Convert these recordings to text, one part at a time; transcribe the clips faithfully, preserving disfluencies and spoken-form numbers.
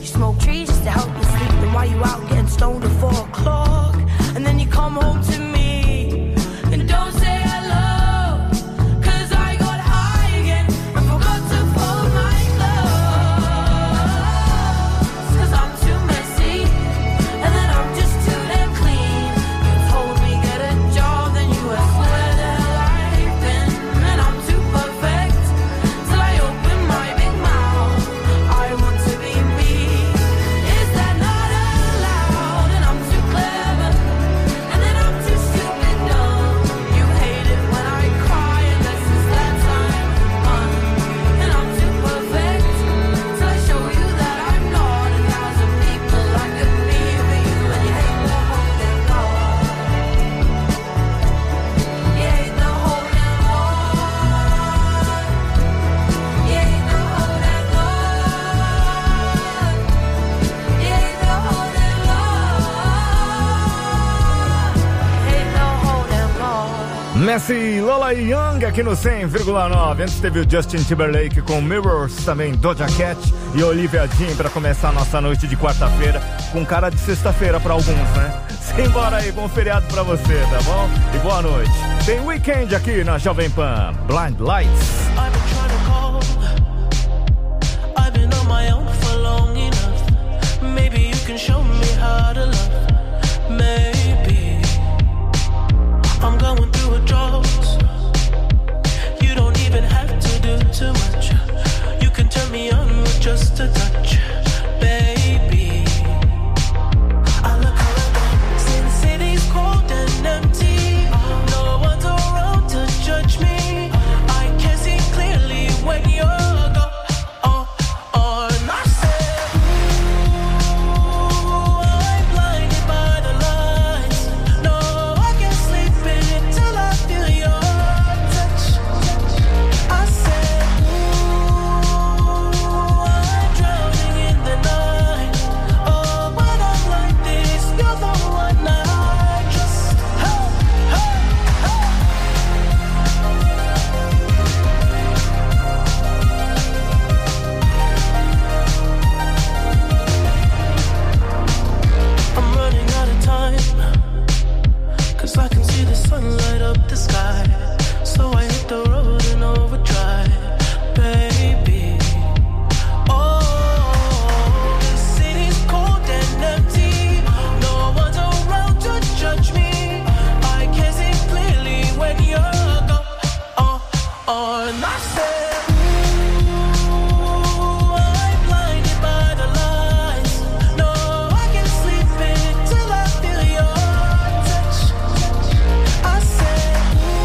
smoke trees just to help you sleep. Then while you out getting stoned at four o'clock, and then you come home to me and don't say hello, 'cause I got high again and forgot to fold my clothes. 'Cause I'm too messy and then I'm just too damn clean. You told me get a job, then you asked where the hell I've been, and I'm too perfect till I open my big mouth. I want to be me. Is that not allowed? And I'm too clever, and then I'm too stupid dumb. You hate it when I cry, and this is that time fun. And I'm too perfect till I show you that I'm not. A thousand people like a me for you, and you hate the whole damn lot. You hate the whole damn lot. You hate the whole damn lot. You hate the whole damn lot. You hate the whole damn lot. Messi, Lola e Young aqui no cem vírgula nove. Antes teve o Justin Timberlake com Mirrors, também Doja Cat e Olivia Dean pra começar a nossa noite de quarta-feira, com cara de sexta-feira pra alguns, né? Simbora aí, bom feriado pra você, tá bom? E boa noite. Tem Weekend aqui na Jovem Pan, Blind Lights. I've been trying to call. I've been on my own for long enough. Maybe you can show me how to love. Maybe I'm going through a drought. You don't even have to do too much. You can turn me on with just a touch, baby. I look around, see the city's cold and empty. No one's around to judge me. I can see clearly when you're gone. Oh, oh, and I said, ooh, I'm blinded by the lights. No, I can't sleep until I feel your touch. I said, ooh, I'm drowning in the night. Oh, when I'm like this, you're the one I trust. Hey, hey, hey. I'm running out of time, 'cause I can see the sun light up the sky. So I hit the road in overdrive, baby. Oh, the city's cold and empty. No one's around to judge me. I can see clearly when you're gone. Oh, oh, and I said, ooh, I'm blinded by the lights. No, I can't sleep until I feel your touch. I said,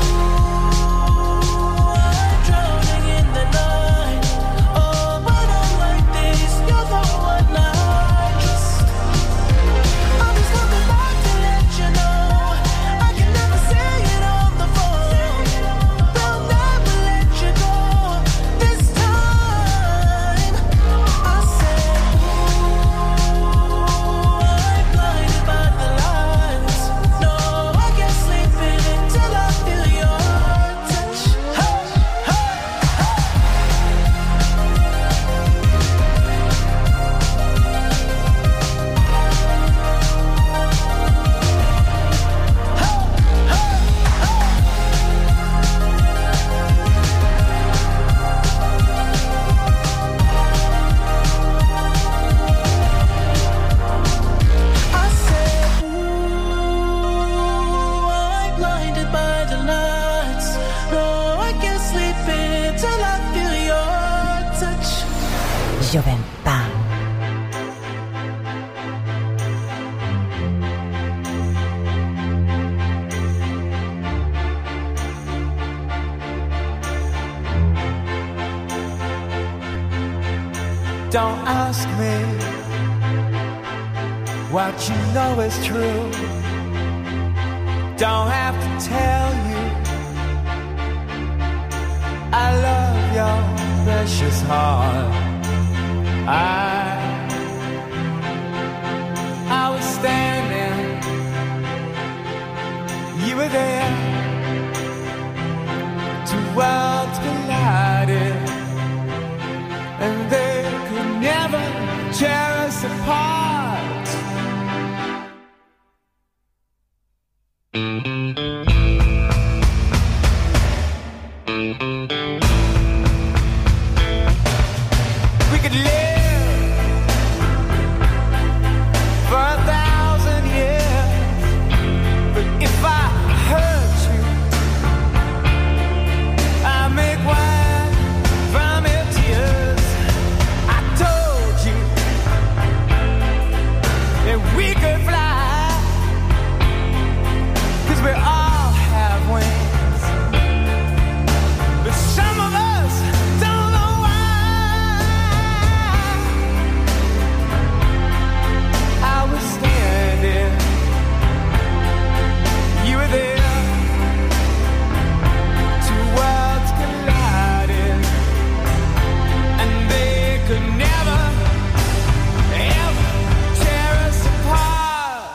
ooh, I'm drowning in the night. Oh, when I'm like this, you're the one I trust. I'm just coming back to let you know I can never say it on the phone. They'll never let you go this time. I said, ooh, I'm blinded by the lights. No, I can't sleep until I feel your touch. Hey, hey, I said, ooh, I'm blinded by the lights. No, I can't sleep until I feel your touch. Jovem Pan. Don't ask me what you know is true. Don't have to tell you I love your precious heart. I I was standing, you were there. Two worlds collided, and they could never tear us us apart. We could live for a thousand years, but if I hurt you, I make wine from your tears. I told you that we could fly, 'cause we all have wings, but some of us don't know why. I was standing, you were there. Two worlds collided, and they could never, ever tear us apart.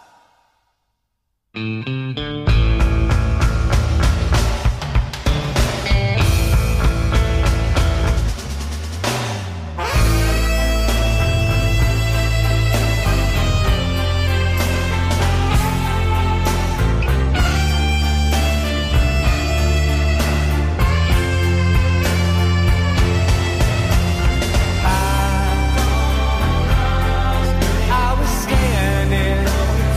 I was standing,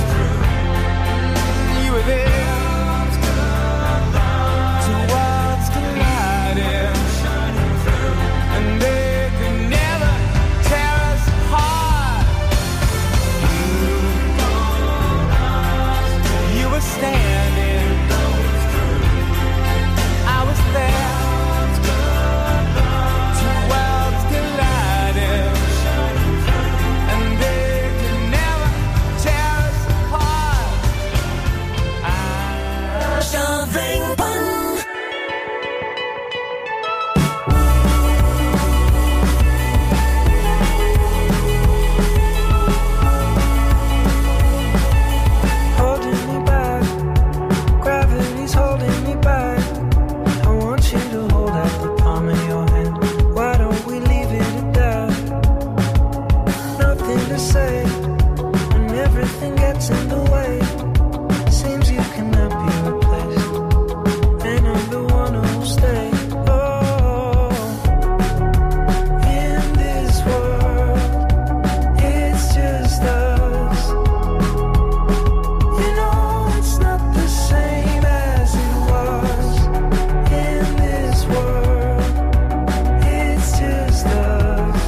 you were there. Two worlds collided, and they could never tear us apart. You were standing, I was there. Two worlds collided, and they could never tear us apart. I Jovem Pan. Holding me back, gravity's holding me back. I want you to hold out the palm of your hand. Why don't we leave it at that? Nothing to say, and everything gets in the way. Seems you cannot be replaced, and I'm the one who'll stay. Oh, in this world, it's just us. You know it's not the same as it was. In this world, it's just us.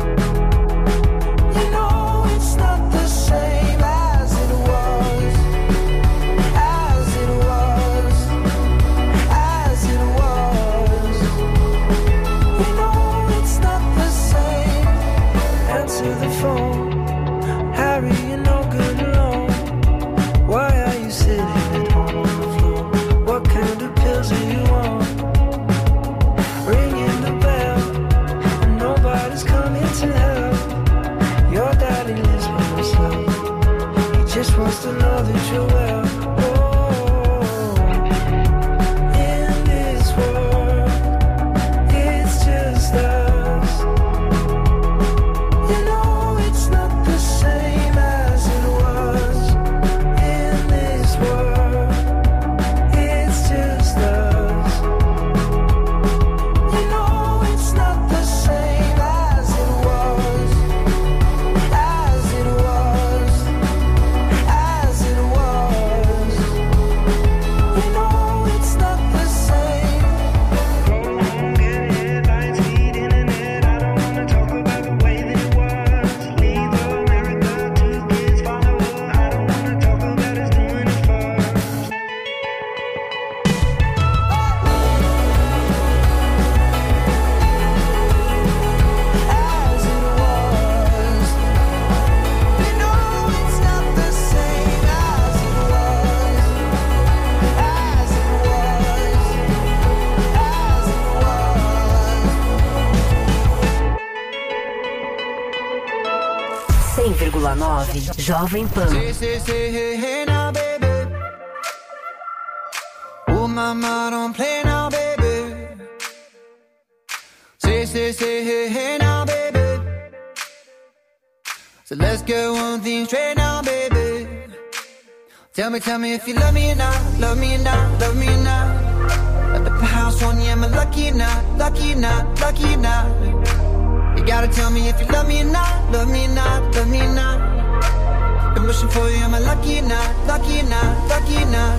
You know it's not the same as it was. As it was. As it was. You know it's not the same. Answer the phone. Harry, you're no good alone. Why are you sitting at home on the floor? What kind of pills are you on? Ringing the bell, and nobody's coming to help. Your daddy lives by himself. He just wants to know that you're well. Oh, in this world, it's just us. You know it's not the same as it was. In this world, it's just us. You know it's not the same as it was. As it was. As it was. You know it's not the same. Go home, get headlines, feed internet. I don't wanna talk about the way that it was. Leave America, two kids follow her. I don't wanna talk about us doing it first. As it was. You know it's not the same as it was. As it was. As it was. cem vírgula nove Jovem Pan. Say, say, say, hey, hey now, baby. Oh, mama, don't play now, baby. Say, say, say, hey, hey now, baby. So let's get one thing straight now, baby. Tell me, tell me if you love me or not, love me or not, love me or not. At the house on you, am I lucky or not, lucky or not, lucky or not? You gotta tell me if you love me or not, love me or not, love me or not. Been wishing for you, am I lucky or not, lucky or not, lucky or not?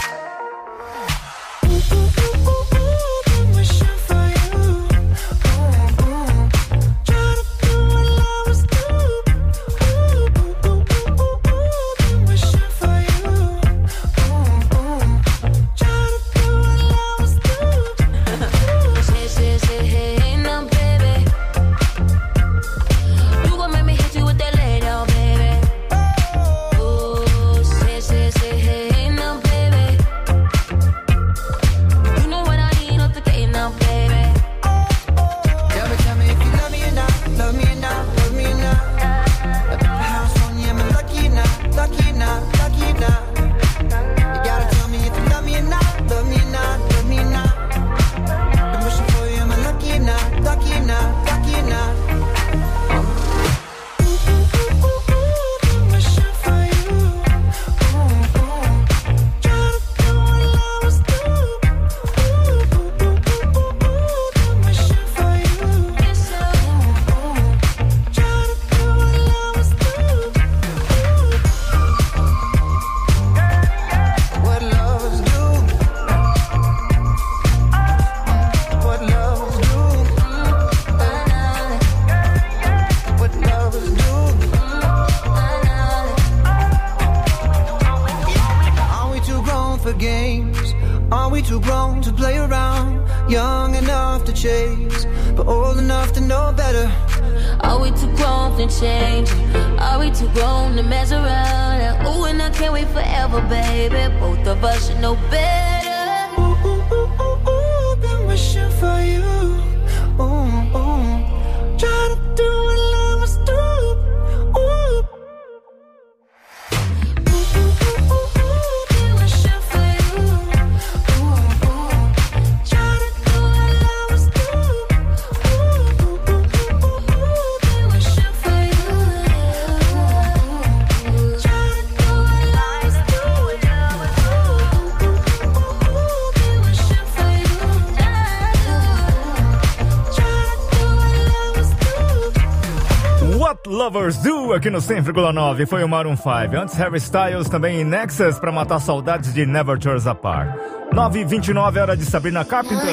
Lovers Do aqui no cem vírgula nove, foi o Maroon five. Antes Harry Styles, também em Nexus, pra matar saudades de Never Tear Us Apart. nove e vinte e nove, hora de Sabrina Carpenter.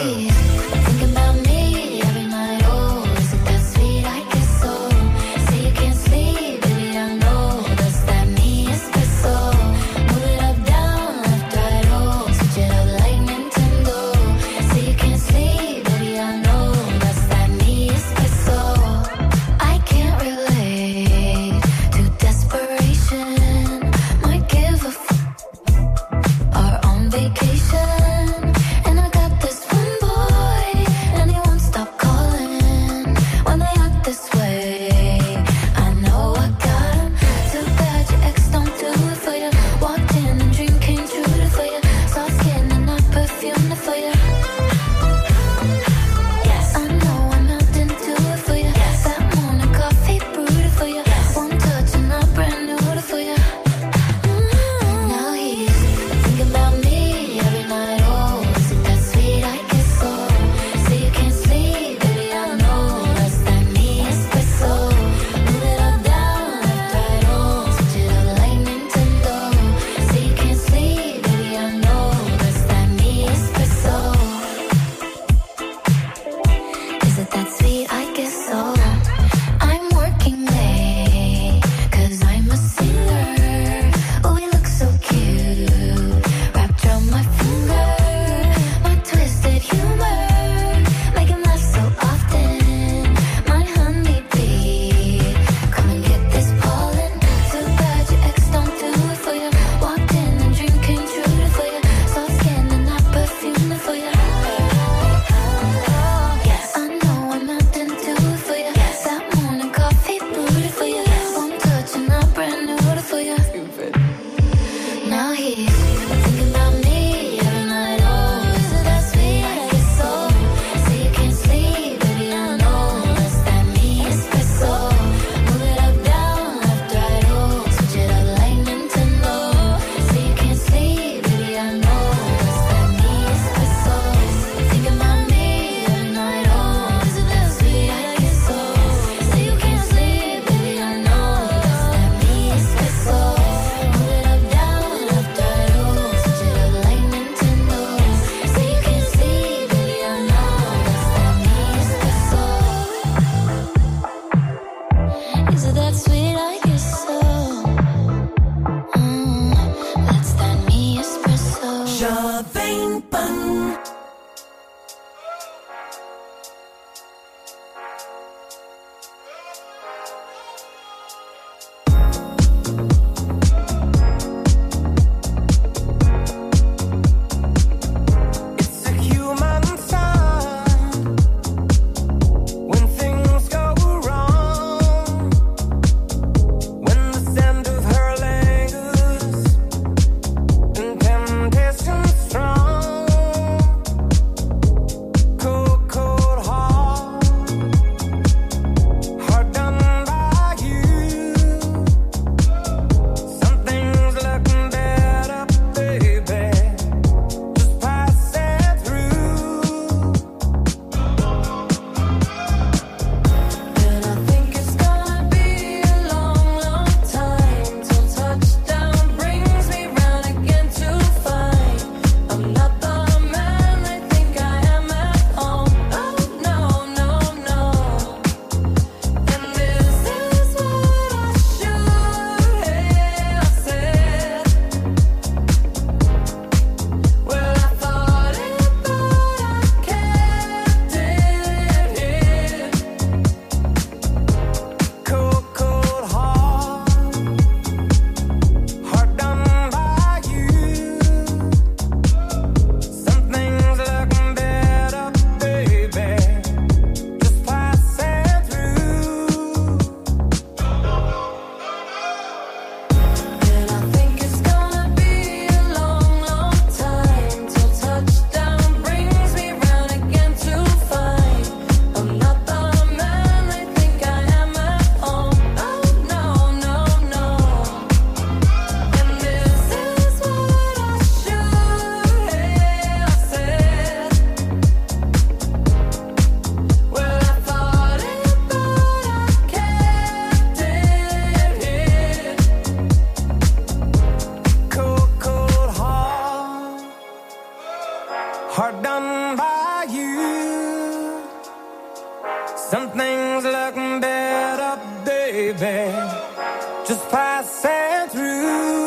Vacation, and I got this one boy sweet, I guess so. Mm, that's that me espresso. Jovem Pan. Hard done by you. Some things look better, baby, just passing through.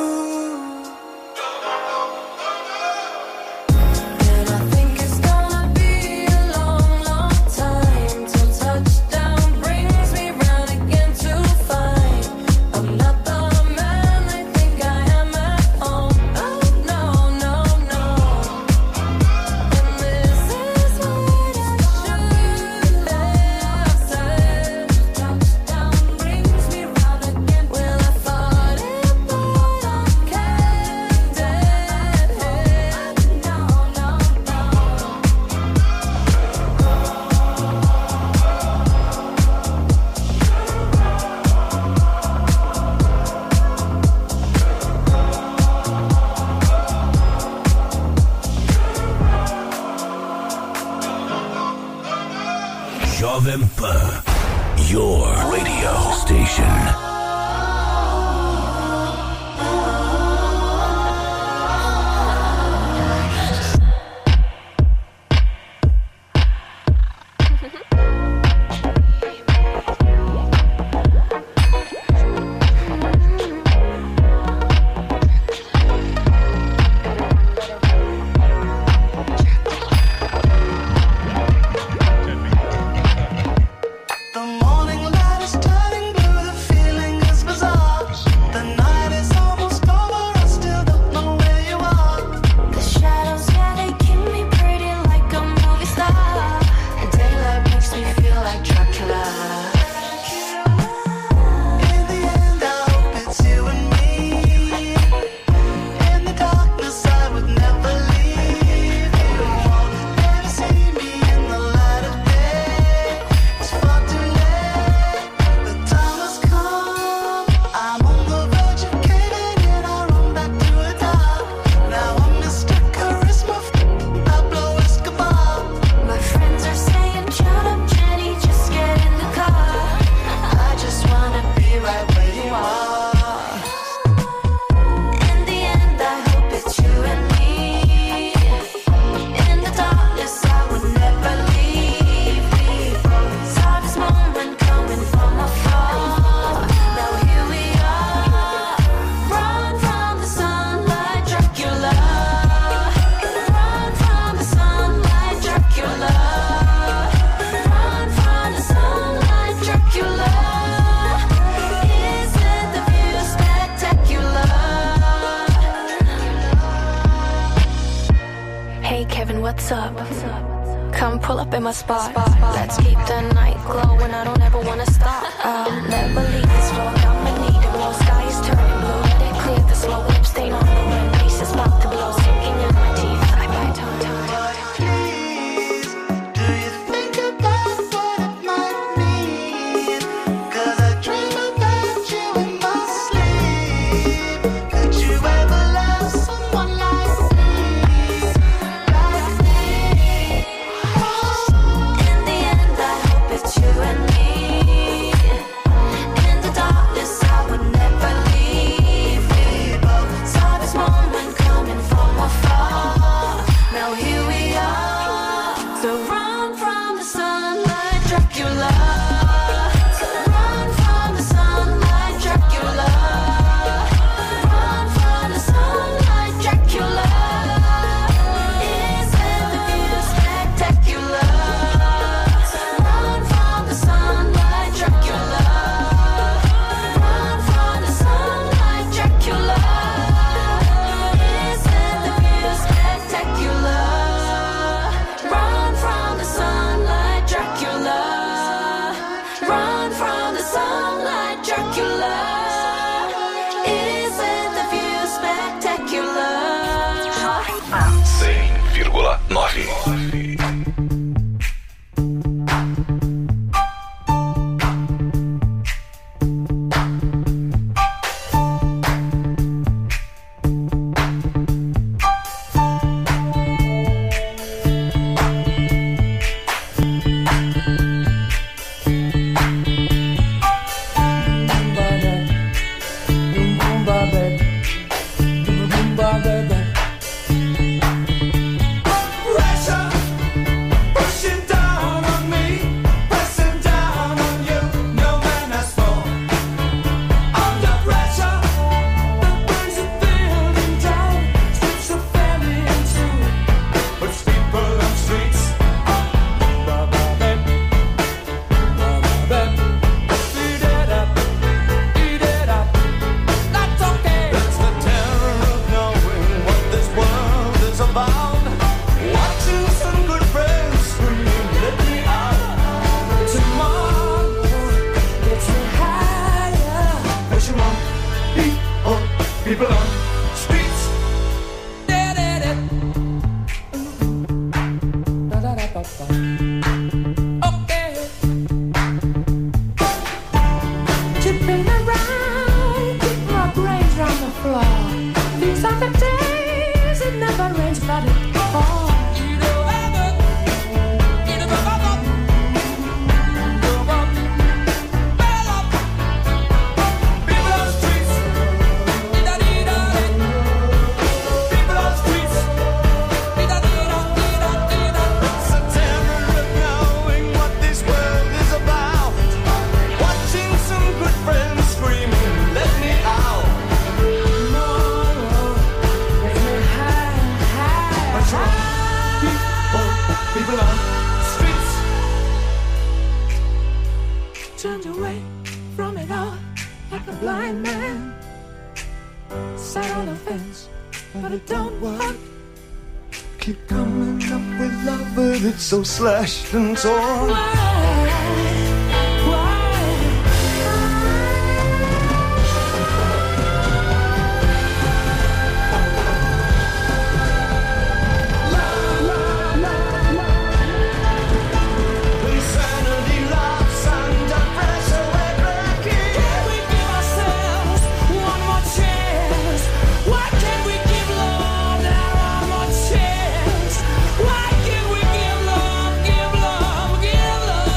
Will I fall What's up? Come pull up in my spot. Let's keep the night glowing. I don't ever wanna stop. I'll never leave this floor. I'ma need it. Blue sky is turning blue. Let it clear the slow lip stain on the wind. Face is about to blow, sinking in my teeth. I bite tongue, tongue, tongue. So slashed and torn. Why can't we give love, give love, give love?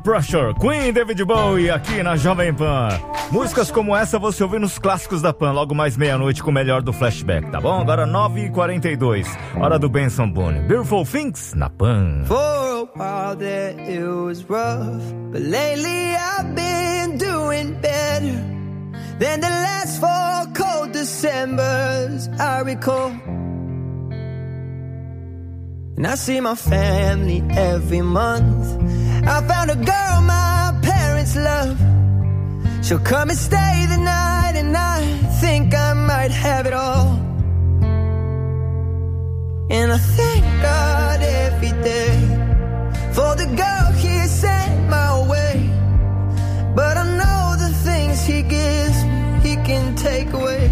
Pressure, Queen, David Bowie, aqui na Jovem Pan. Músicas como essa você ouve nos clássicos da Pan, logo mais meia-noite com o melhor do flashback, tá bom? Agora nove e quarenta e dois, hora do Benson Boone. Beautiful Things na Pan. For a while there it was rough, but lately I've been doing better than the last four cold Decembers I recall. And I see my family every month. I found a girl my parents love. She'll come and stay the night, and I think I might have it all. And I thank God every day for the girl He sent my way. But I know the things He gives me, He can take away.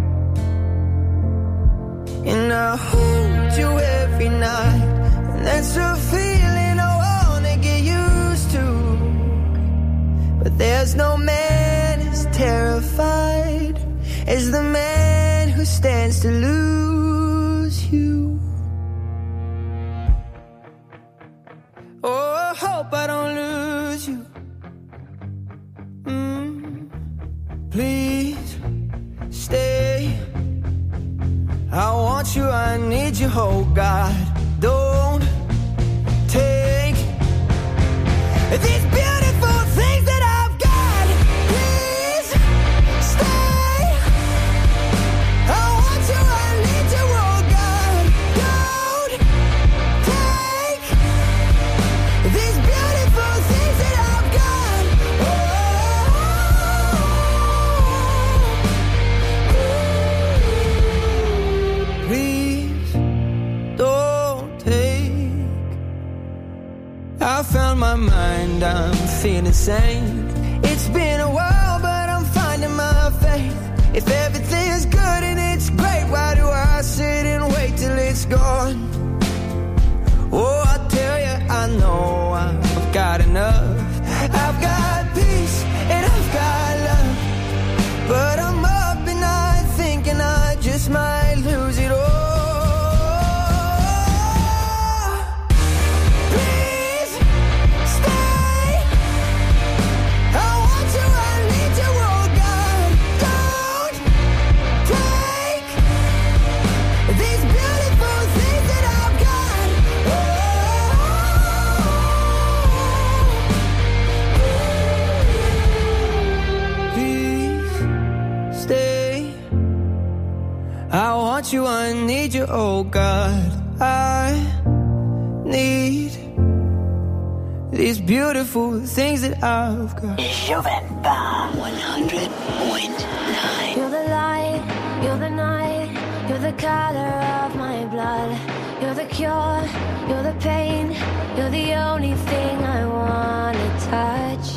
And I hold you every night, and that's a feeling I wanna get used to. But there's no man as terrified as the man who stands to lose you. Oh, I hope I don't lose you. Mm, please stay. I want you, I need you, oh God. Don't take these beautiful things that I've got. Please stay. I want you, I need you, oh God. Don't take these beautiful things that I've got. Oh, please don't take. I found my mind, I'm feeling sane. It's been a while, but I'm finding my faith. If everything's good and it's great, why do I sit and wait till it's gone? Oh, I tell you, I know I've got enough. I've got peace and I've got love, but I'm up and I thinking I just might lose it all. Please stay. I want you, I need you, oh God. Don't take these beautiful things that I've got. Oh, please stay. I want you, I need you, oh God. I need these beautiful things that I've got. Jovem Pan one hundred point nine. You're the light, you're the night, you're the color of my blood. You're the cure, you're the pain, you're the only thing I wanna touch.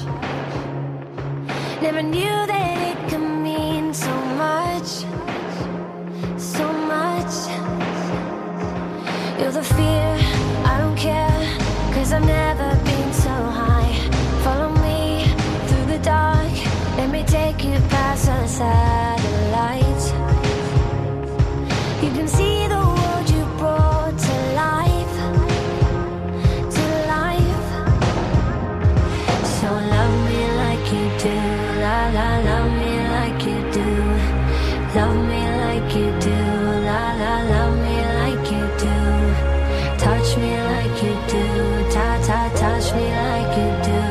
Never knew that it could mean so much, so much. You're the fear, I don't care, cause I've never been so high. Follow me through the dark, let me take you past the satellites. You can see the world you brought to life, to life. So love me like you do, la la, love me like you do. Love me like you do, la la, love me like you do. Touch me like you do, ta ta, touch me like you do.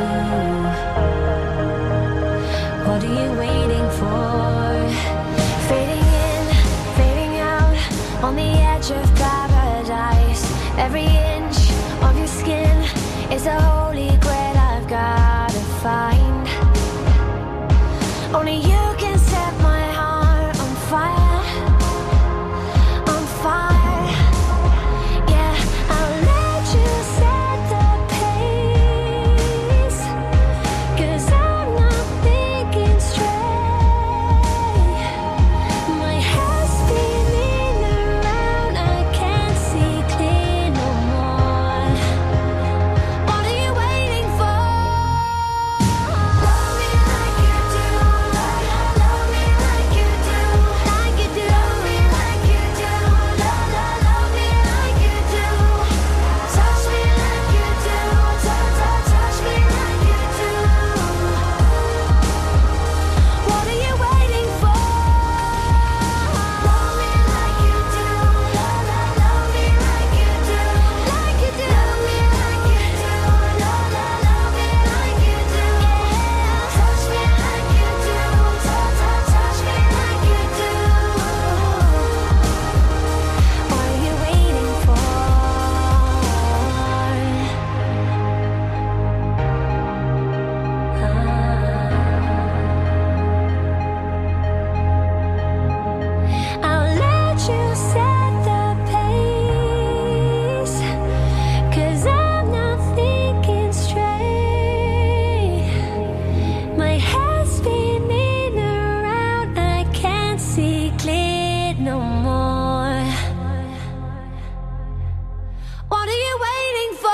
What are you waiting for? Fading in, fading out, on the edge of paradise. Every inch of your skin is a holy grail I've gotta find. Only you can set my heart on fire, on fire. Yeah, I'll let you set the pace, cause I'm not thinking straight. My head's spinning around, I can't see clear no more. What are you see clear no more. What are you waiting for?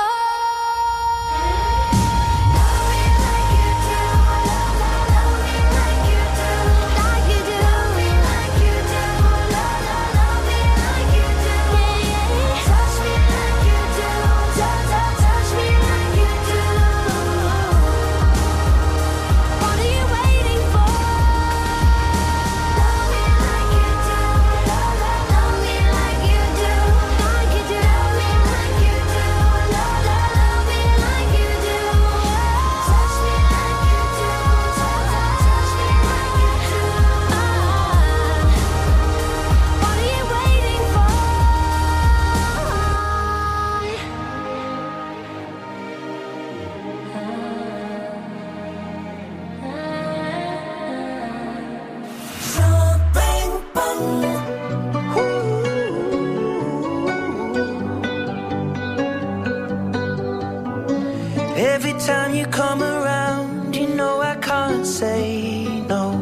Every time you come around, you know I can't say no.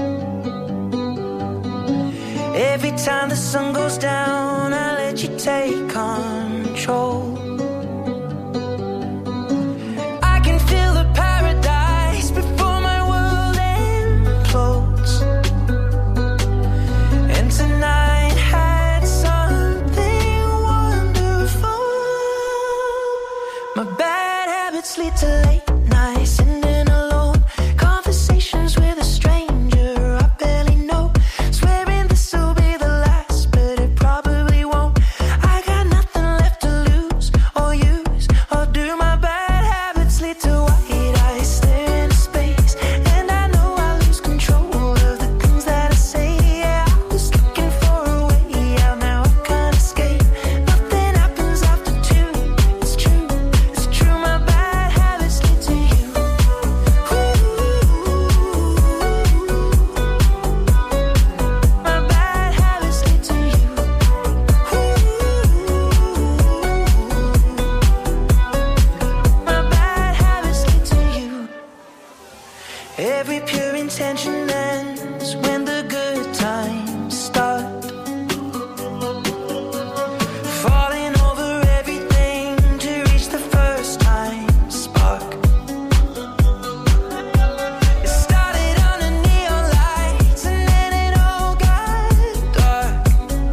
Every time the sun goes down, I let you take control. I can feel the paradise before my world implodes. And tonight had something wonderful. My bad habits lead to late nights, sitting alone, conversations with a stranger I barely know, swearing this will be the last, but it probably won't. I got nothing left to lose or use or do. My bad habits lead to white eyes staring into space, and I know I lose control of the things that I say. Yeah, I was looking for a way out, now I can't escape. Nothing happens after two. It's true, it's true. My bad habits lead to you. Ooh. My bad habits lead to you. Ooh. My bad habits lead to you. Every pure intention ends when the good times start. Falling over everything to reach the first time spark. It started under neon lights and then it all got dark.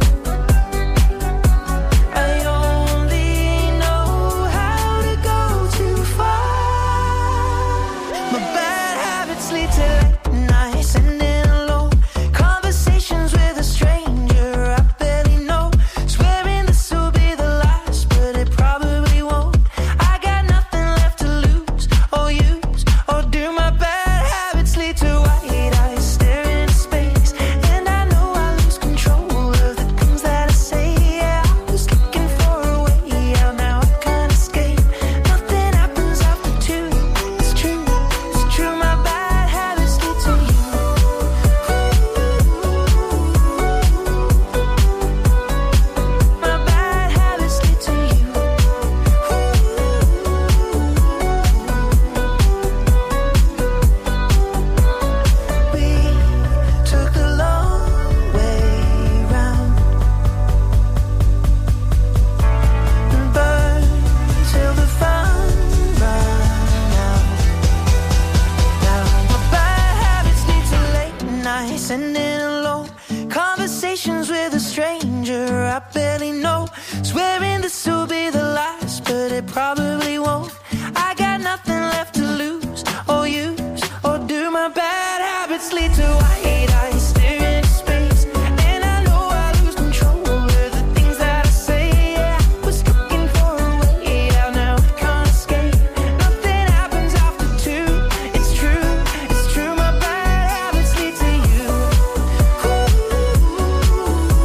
I only know how to go too far. My bad habits lead to late nights, sitting alone, conversations with a stranger I barely know, swearing this will be the last, but it probably won't. I got nothing left to lose or use or do. My bad habits lead to white eyes staring into space, and I know I lose control of the things that I say. Yeah, I was looking for a way out, now I can't escape. Nothing happens after two. It's true, it's true. My bad habits lead to you. My bad habits lead to you. We took the long way round and burned till the fun ran out. Now my bad habits lead to late nights, sitting alone, conversations with a stranger I barely know, swearing this will be the last, but it probably won't. I got nothing left to lose or use or do. My bad habits lead to white eyes staring into space, and I know I lose control of the things that I say. Yeah, I was looking for a way out, now I can't escape. Nothing happens after two. It's true, it's true. My bad habits lead to you. Ooh.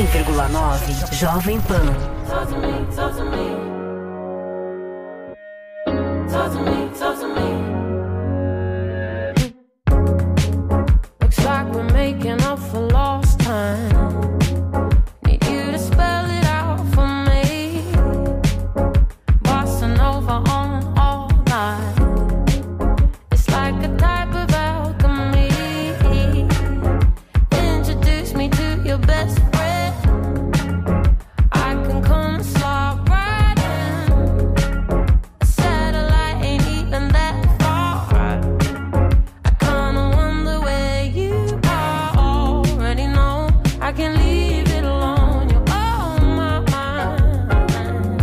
vírgula nove Jovem Pan. Talk to me, talk to me. Talk to me, talk to me. Looks like we're making up for lost time. Need you to spell it out for me. Bossa Nova on all night. It's like a type of alchemy. Introduce me to your best friend. I can come and slide right in. A satellite ain't even that far. I kinda wonder where you are. Already know I can leave it alone. You're on my mind.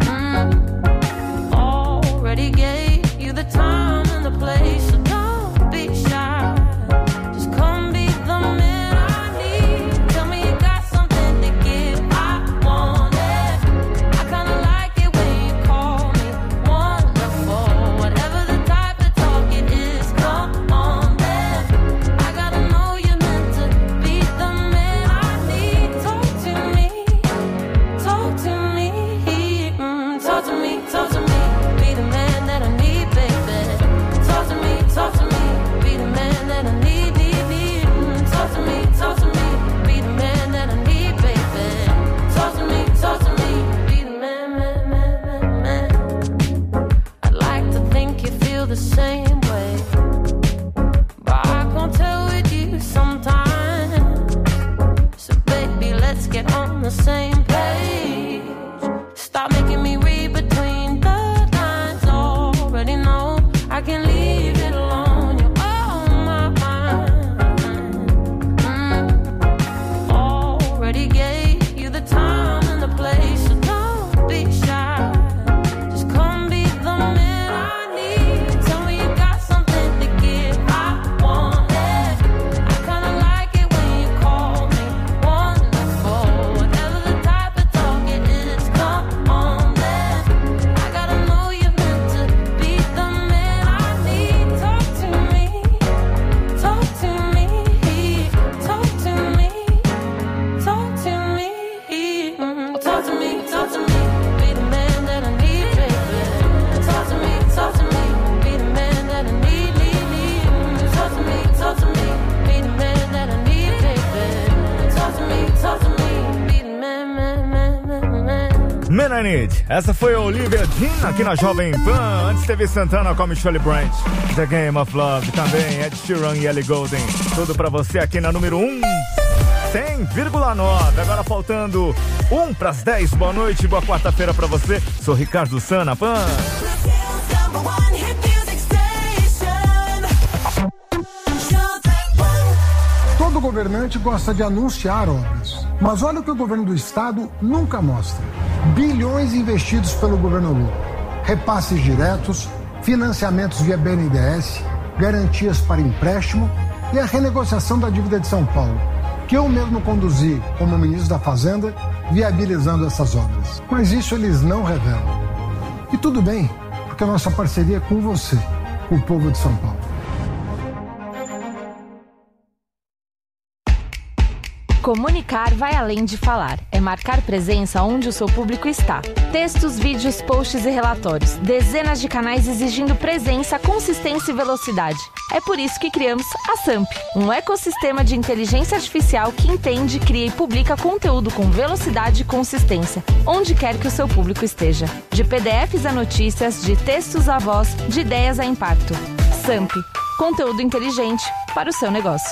Mm. Already gave you the time and the place, so don't be shy. Just come be the man I need. Tell me you got something to give. I want it. I kinda like it when you call me wonderful. Whatever the type of talk it is, come on then. I gotta know you're meant to be the man I need. Talk to me, talk to me, mm, talk to me, talk to me. Be the man that I need, baby. Talk to me, talk to me. Be the man that I need, need, need. Mm, talk to me, talk to me. Be the man that I need, baby. Talk to me, talk to me. Be the man, man, man, man, man. I'd like to think you feel the same way, but I can't tell with you sometimes. So baby, let's get on the same page. Stop making me read between the lines. Already know I can leave it alone. You're on my mind. Mm. Already gave you the time and the place, so don't be shy. Just come be the man I need. Tell me you got something to give. I want it. I kinda like it when you call me wonderful. Whatever the type of talk it is, come on then. I gotta know you're meant to be the man I need. Talk to me, talk to me, talk to me, talk to me, mm, talk to me, talk to me. Be the man that I need, baby. Talk to me, talk to me. Be the man that I need, need, need. Mm, talk to me, talk to me. Be the man that I need, baby. Talk to me, talk to me. Be the man, man, man, man, man. Man I Need. Essa foi a Olivia Dean aqui na Jovem Pan. Antes teve Santana com a Michelle Branch. The Game of Love também. Ed Sheeran e Ellie Goulding. Tudo pra você aqui na número um. cem vírgula nove. Agora faltando um pras dez. Boa noite, boa quarta-feira pra você. Sou Ricardo Sana Pan. Todo governante gosta de anunciar obras. Mas olha o que o governo do estado nunca mostra. Bilhões investidos pelo governo Lula. Repasses diretos, financiamentos via B N D E S, garantias para empréstimo e a renegociação da dívida de São Paulo, que eu mesmo conduzi como ministro da Fazenda, viabilizando essas obras. Mas isso eles não revelam. E tudo bem, porque a nossa parceria é com você, com o povo de São Paulo. Comunicar vai além de falar. É marcar presença onde o seu público está. Textos, vídeos, posts e relatórios. Dezenas de canais exigindo presença, consistência e velocidade. É por isso que criamos a Samp, um ecossistema de inteligência artificial que entende, cria e publica conteúdo com velocidade e consistência, onde quer que o seu público esteja. De P D Fs a notícias, de textos a voz, de ideias a impacto. Samp, conteúdo inteligente para o seu negócio.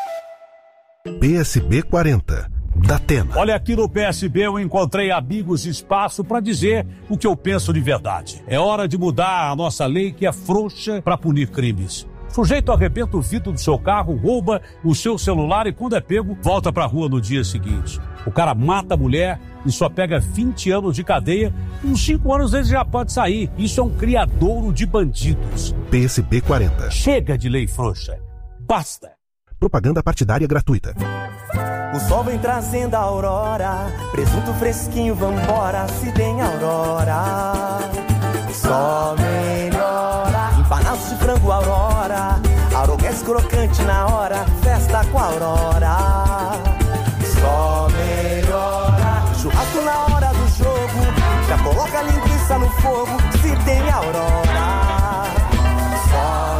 P S B quarenta, da Tena. Olha, aqui no P S B eu encontrei amigos e espaço para dizer o que eu penso de verdade. É hora de mudar a nossa lei, que é frouxa para punir crimes. O sujeito arrebenta o vidro do seu carro, rouba o seu celular e, quando é pego, volta pra rua no dia seguinte. O cara mata a mulher e só pega vinte anos de cadeia. Com cinco anos ele já pode sair. Isso é um criadouro de bandidos. P S B quarenta. Chega de lei frouxa. Basta. Propaganda partidária gratuita. O sol vem trazendo a aurora, presunto fresquinho, vambora, se tem aurora. Só melhora, empanados de frango aurora, arogués crocante na hora, festa com a aurora. Só melhora. coloca a linguiça no fogo se tem Aurora. Só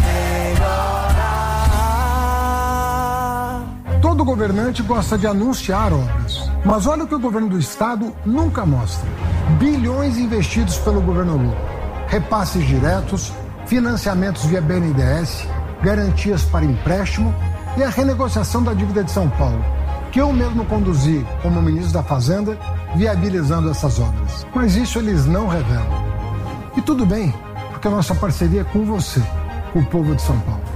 melhora. Todo governante gosta de anunciar obras. Mas olha o que o governo do estado nunca mostra. Bilhões investidos pelo governo Lula. Repasses diretos, financiamentos via B N D E S, garantias para empréstimo e a renegociação da dívida de São Paulo, que eu mesmo conduzi como ministro da Fazenda, viabilizando essas obras. Mas isso eles não revelam. E tudo bem, porque a nossa parceria é com você, com o povo de São Paulo.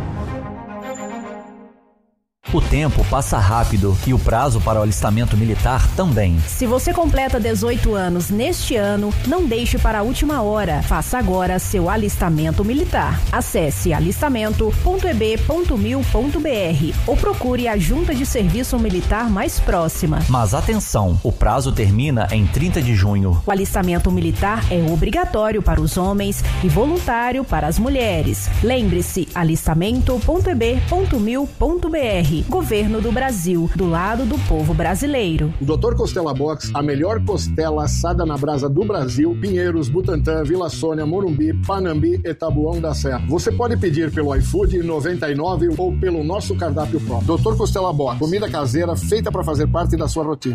O tempo passa rápido e o prazo para o alistamento militar também. Se você completa dezoito anos neste ano, não deixe para a última hora. Faça agora seu alistamento militar. Acesse alistamento ponto e b ponto mil ponto b r ou procure a junta de serviço militar mais próxima. Mas atenção, o prazo termina em trinta de junho. O alistamento militar é obrigatório para os homens e voluntário para as mulheres. Lembre-se, alistamento ponto e b ponto mil ponto b r. Governo do Brasil, do lado do povo brasileiro. doutor Costela Box, a melhor costela assada na brasa do Brasil, Pinheiros, Butantã, Vila Sônia, Morumbi, Panambi e Taboão da Serra. Você pode pedir pelo iFood noventa e nove ou pelo nosso cardápio próprio. doutor Costela Box, comida caseira feita para fazer parte da sua rotina.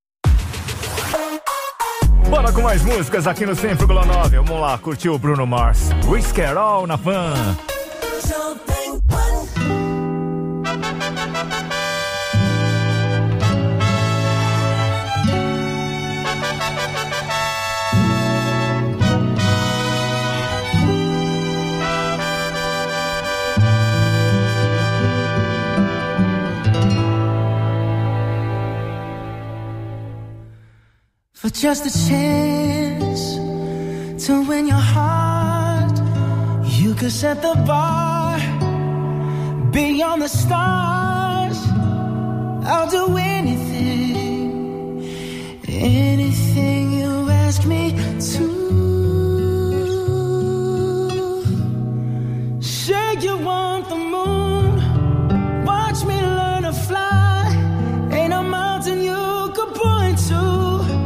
Bora com mais músicas aqui no cem vírgula nove. Vamos lá, curtir o Bruno Mars. Risk It All na Pan. For just a chance to win your heart, you could set the bar beyond the stars. I'll do anything, anything you ask me to. Say you want the moon, watch me learn to fly. Ain't a mountain you could point to.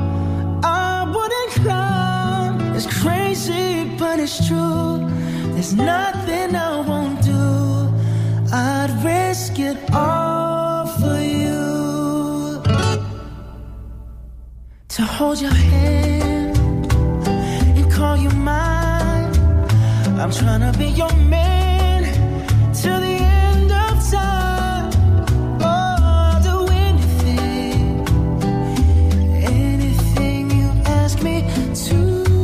It's crazy, but it's true. There's nothing I won't do. I'd risk it all for you. To hold your hand and call you mine. I'm trying to be your man till the end of time. Oh, I'll do anything, anything you ask me to.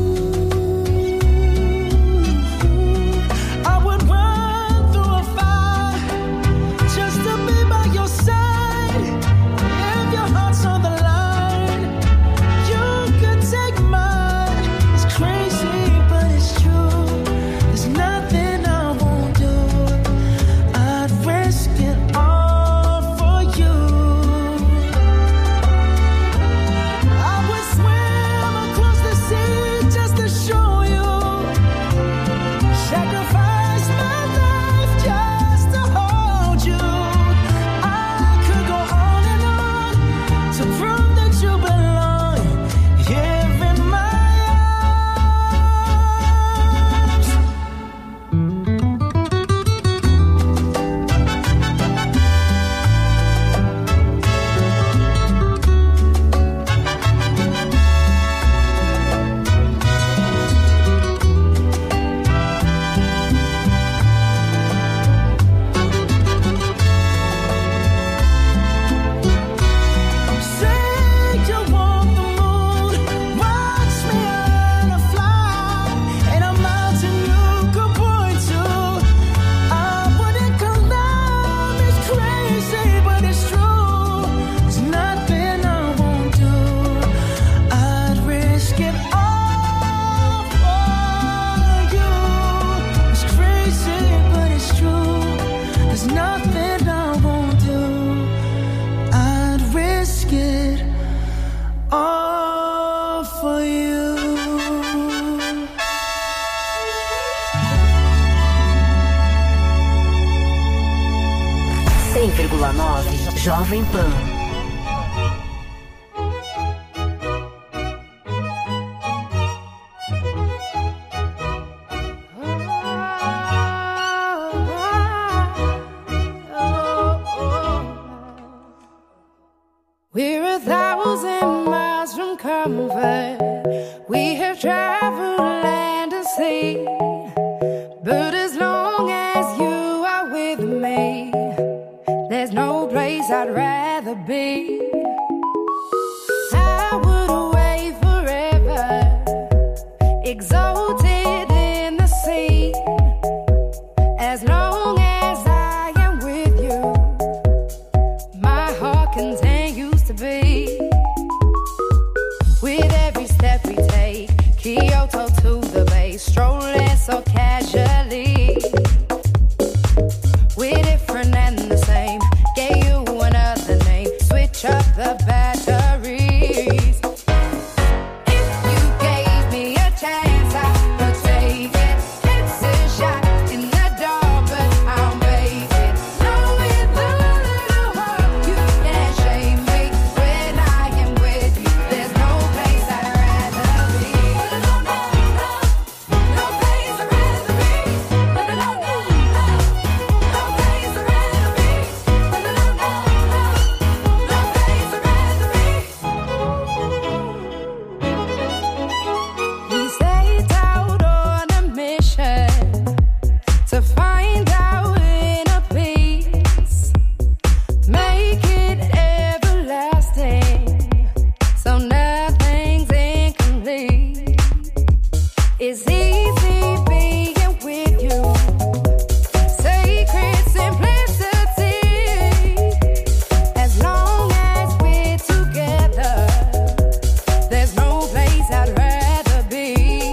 Jovem Pan. rather be. I would wait forever, exalted in the sea, as long as I am with you. My heart continues to beat. With every step we take, Kyoto to the bay, strolling so casually. We're different and the same. Gave you another name. Switch up the batteries. If you gave me a chance, I would take it. It's a shot in the dark, but I'll make it. Knowing the little heart, you can't shame me. When I am with you, there's no place I'd rather be. No, no, no, no place I'd rather be. No, no, no, no, no place I'd rather be. No, no, no, no, no, no place I'd rather be. We set out on a mission to find our inner peace, make it everlasting, so nothing's incomplete. It's easy being with you, sacred simplicity. As long as we're together, there's no place I'd rather be.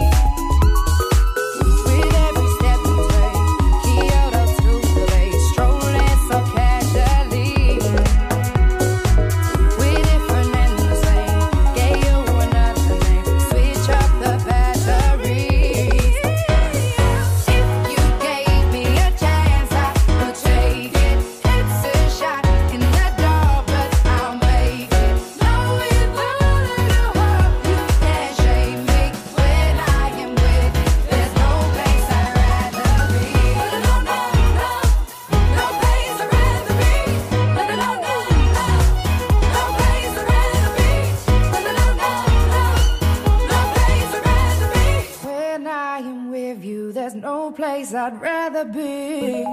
With every step we take, Kyoto to the bay, strolling so casually. We're different and the same. Gave you another name. Switch up the batteries. If you gave me a chance, I would take it. It's a shot in the dark, but I'll make it. Knowing the little heart, you can't shame me. When I am with you, there's no place I'd rather be. No, no, no, no place I'd rather be. No, no, no, no, no place I'd rather be. No, no, no, no, no place I'd rather be. When I am with you, there's no place I'd rather be.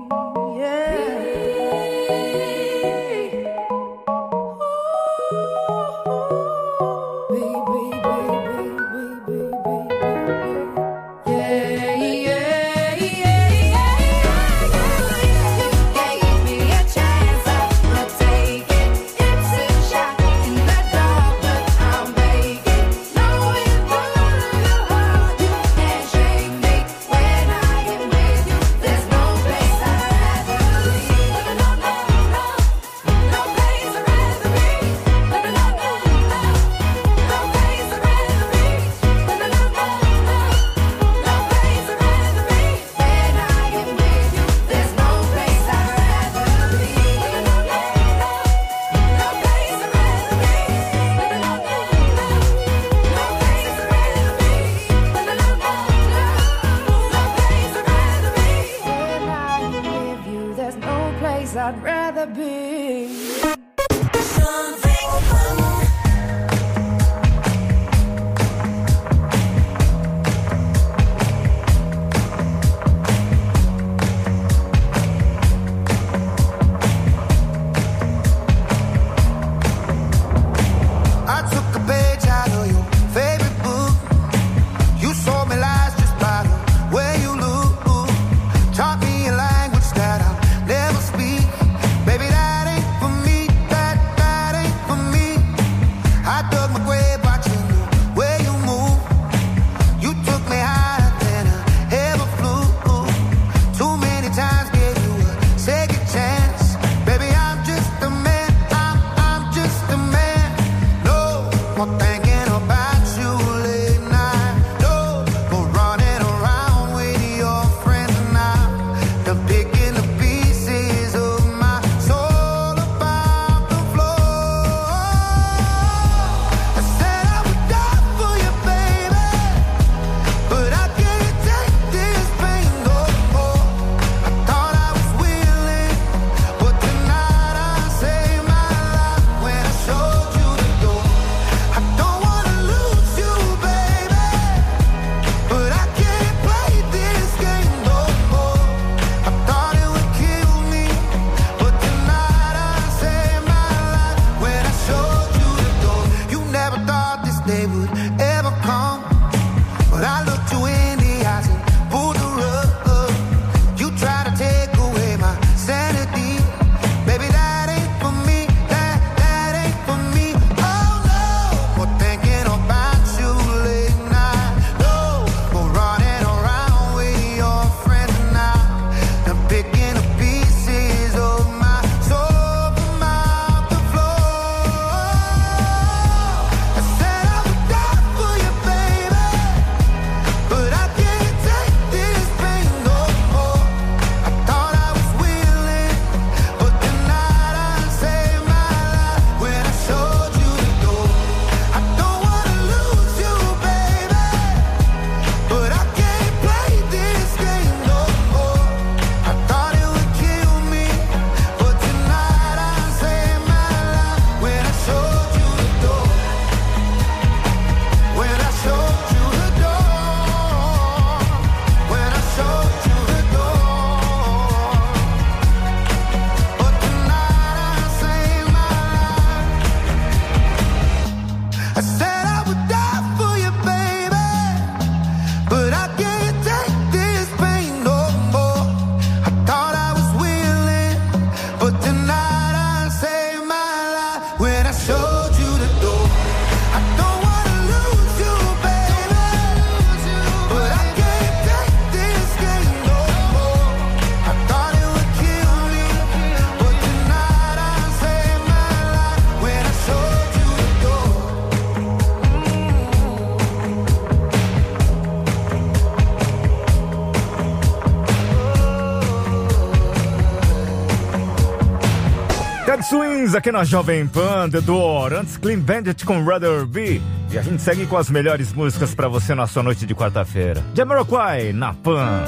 I'd rather be. I took a page out of your favorite book. You sold me lies just by the way you look. Taught me a language that I'll never speak. Baby, that ain't for me. That, that ain't for me. Red Swings aqui na Jovem Pan, The Door, antes Clean Bandit com Rather Be. E a gente segue com as melhores músicas pra você na sua noite de quarta-feira. Jamiroquai, na Pan.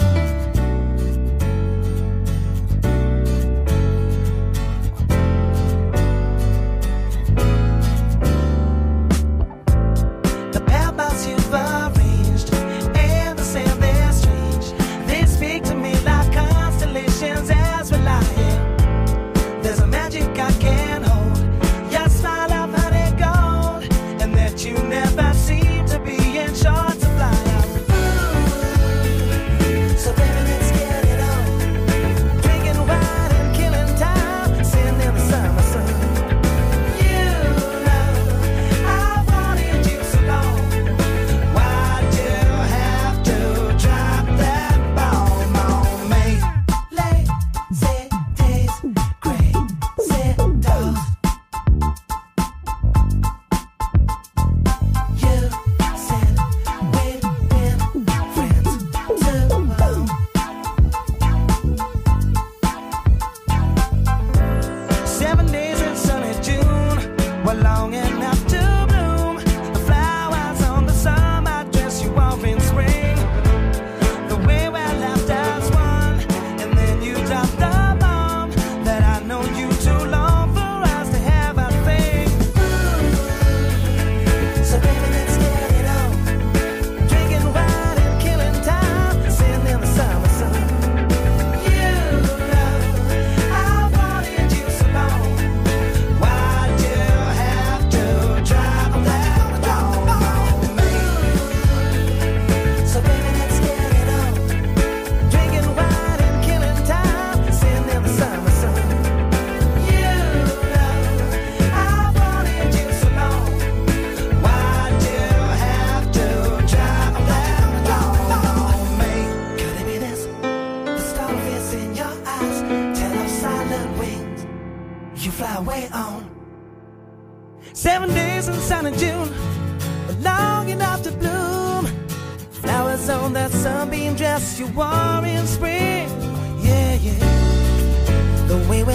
Seven days in sunny June, long enough to bloom. Flowers on that sunbeam dress you wore in spring. Yeah, yeah. The way we